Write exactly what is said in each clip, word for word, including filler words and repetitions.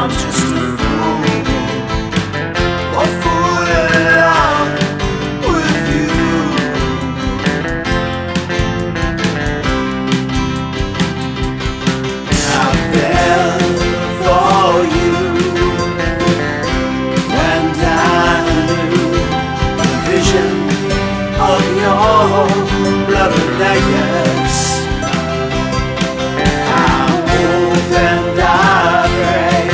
I'm just a fool, a fool in love with you. I fell for you, and I knew the vision of your love and layers. I hope and I pray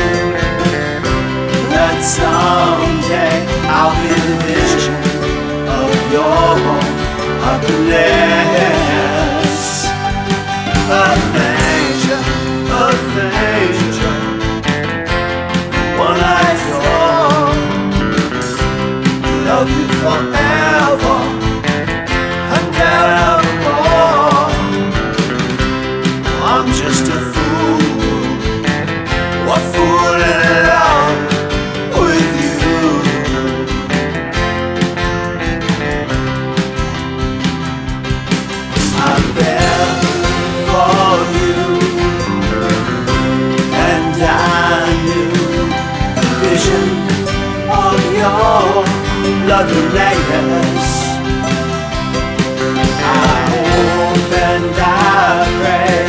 that someday I'll be the vision of your happiness. Aphasia, aphasia, one I adore. Love you forever and evermore. I'm just a fool, a fool in love with you. I fell for you, and I knew the vision of your love and layers. I hope and I pray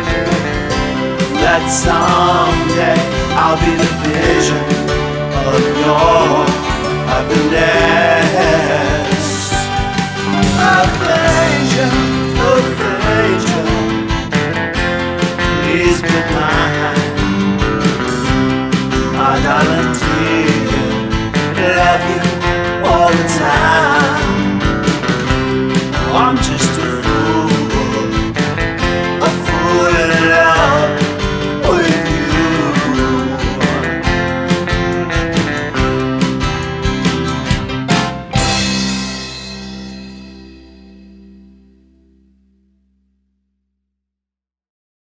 that someday I'll be the vision of your happiness.